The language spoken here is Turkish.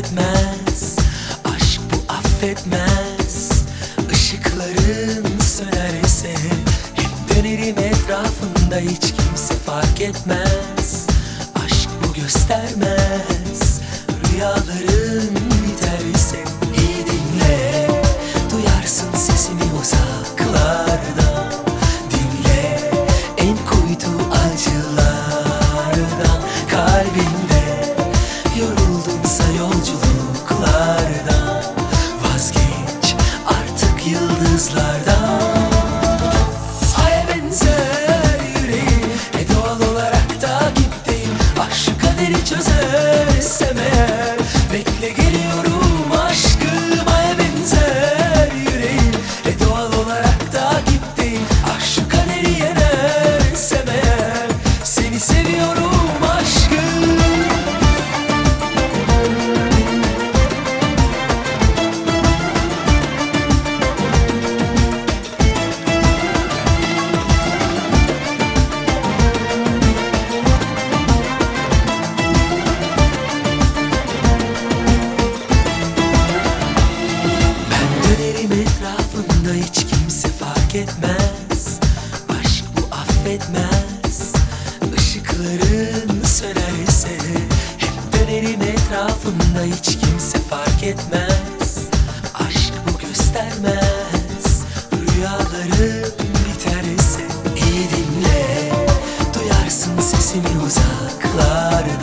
etmez. Aşk bu affetmez. Işıkların sönerse hep dönerim etrafında, hiç kimse fark etmez. Aşk bu göstermez. Rüyaların biterse iyi dinle, duyarsın sesini uzaklardan. Dinle en kuytu acılardan. Kalbinde yoruldunsa yolculuklardan, vazgeç artık yıldızlardan. Aya benzer yüreğim, doğal olarak takipteyim. Ah şu kaderi çözersem eğer, bekle geliyorum aşkım. Aya benzer yüreğim, doğal olarak takipteyim. Ah şu kaderi yenersem eğer, seni seviyorum aşkım. Etrafında hiç kimse fark etmez. Aşk bu affetmez. Işıkların sönerse hep dönerim etrafında, hiç kimse fark etmez. Aşk bu göstermez. Rüyaların biterse iyi dinle, duyarsın sesini uzaklardan.